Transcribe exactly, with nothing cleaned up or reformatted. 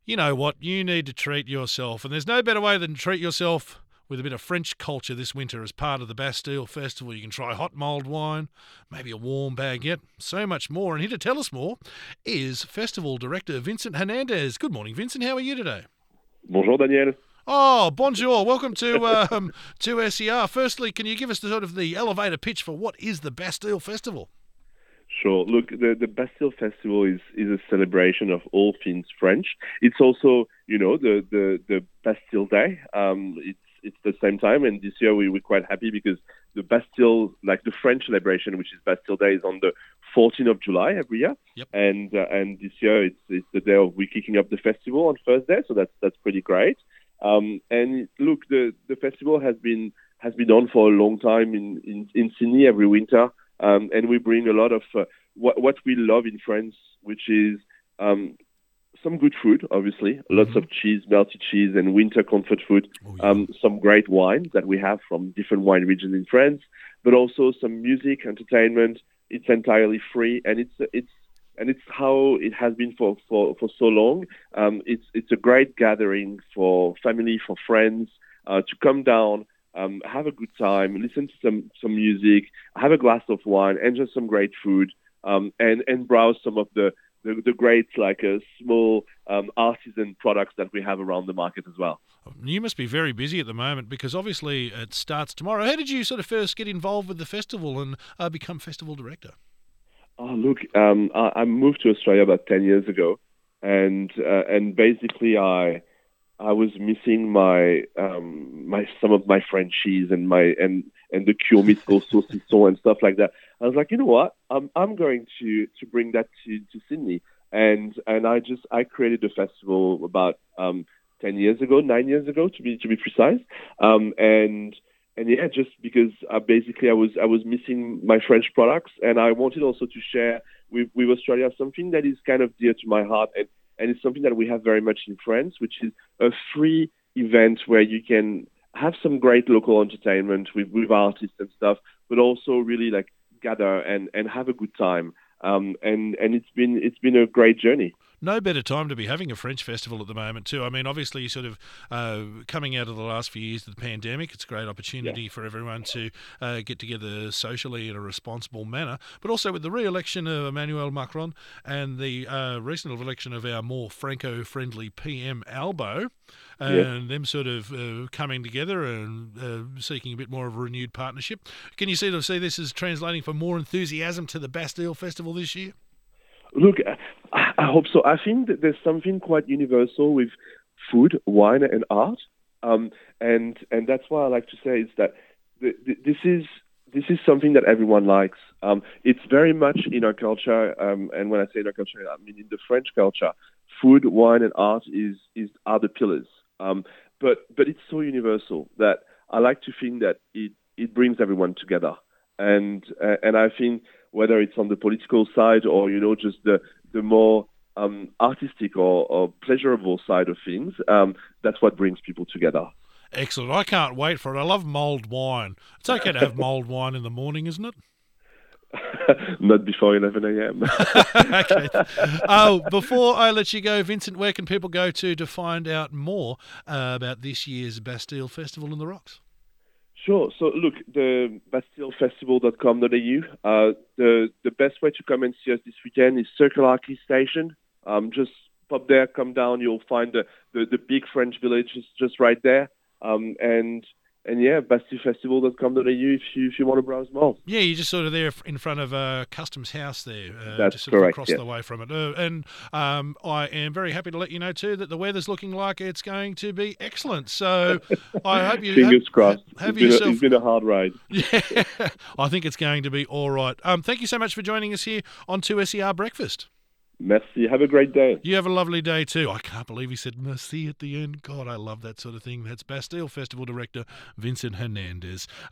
You know what? You need to treat yourself, and there's no better way than to treat yourself with a bit of French culture this winter as part of the Bastille Festival. You can try hot mulled wine, maybe a warm baguette, so much more. And here to tell us more is Festival Director Vincent Hernandez. Good morning, Vincent. How are you today? Bonjour, Daniel. Oh, bonjour. Welcome to um, to S E R. Firstly, can you give us the sort of the elevator pitch for what is the Bastille Festival? Sure. Look, the, the Bastille Festival is, is a celebration of all things French. It's also, you know, the, the, the Bastille Day. Um, it's it's the same time, and this year we, we're quite happy because the Bastille, like the French celebration, which is Bastille Day, is on the fourteenth of July every year. Yep. And uh, and this year it's it's the day of we're kicking up the festival on Thursday, so that's that's pretty great. Um, and look, the, the festival has been has been on for a long time in, in, in Sydney every winter. Um, and we bring a lot of uh, what, what we love in France, which is um, some good food, obviously, mm-hmm. lots of cheese, melted cheese, and winter comfort food. Oh, yeah. um, some great wines that we have from different wine regions in France, but also some music, entertainment. It's entirely free, and it's it's and it's how it has been for, for, for so long. Um, it's it's a great gathering for family, for friends uh, to come down. Um, have a good time, listen to some, some music, have a glass of wine, enjoy some great food, um, and, and browse some of the, the, the great like uh, small um, artisan products that we have around the market as well. You must be very busy at the moment because obviously it starts tomorrow. How did you sort of first get involved with the festival and uh, become festival director? Oh, look, um, I, I moved to Australia about ten years ago, and uh, and basically I... I was missing my um, my some of my French cheese and my and and the cure mythical saucisson and stuff like that. I was like, you know what? I'm I'm going to, to bring that to, to Sydney, and and I just I created a festival about um, ten years ago, nine years ago to be to be precise, um, and and yeah, just because uh, basically I was I was missing my French products, and I wanted also to share with with Australia something that is kind of dear to my heart. And And it's something that we have very much in France, which is a free event where you can have some great local entertainment with, with artists and stuff, but also really like gather and, and have a good time. Um, and and it's been it's been a great journey. No better time to be having a French festival at the moment too. I mean, obviously, sort of uh, coming out of the last few years of the pandemic, it's a great opportunity yeah. for everyone to uh, get together socially in a responsible manner. But also with the re-election of Emmanuel Macron and the uh, recent election of our more Franco-friendly P M Albo, and yeah. them sort of uh, coming together and uh, seeking a bit more of a renewed partnership. Can you see, see this as translating for more enthusiasm to the Bastille Festival this year? Look, I, I hope so. I think that there's something quite universal with food, wine, and art, um, and and that's why I like to say is that the, the, this is this is something that everyone likes. Um, it's very much in our culture, um, and when I say in our culture, I mean in the French culture. Food, wine, and art is is are the pillars. Um, but but it's so universal that I like to think that it it brings everyone together, and uh, and I think. Whether it's on the political side or, you know, just the, the more um, artistic or, or pleasurable side of things, um, that's what brings people together. Excellent. I can't wait for it. I love mulled wine. It's okay to have mulled wine in the morning, isn't it? Not before eleven a.m. Okay. Oh, before I let you go, Vincent, where can people go to to find out more uh, about this year's Bastille Festival in the Rocks? Sure. So look, the bastille festival dot com dot a u. Uh, the the best way to come and see us this weekend is Circular Quay Station. Um, just pop there, come down. You'll find the, the, the big French village is just right there. Um, and and yeah, bastille festival dot com dot a u if you if you want to browse more. Yeah, you're just sort of there in front of uh, Customs House there. Uh, That's just sort correct. Of across yes. the way from it. Uh, and um, I am very happy to let you know too that the weather's looking like it's going to be excellent. So I hope you fingers have, crossed. Have it's, yourself. Been a, it's been a hard ride. Yeah, I think it's going to be all right. Um, thank you so much for joining us here on two S E R Breakfast. Merci. Have a great day. You have a lovely day too. I can't believe he said merci at the end. God, I love that sort of thing. That's Bastille Festival Director Vincent Hernandez.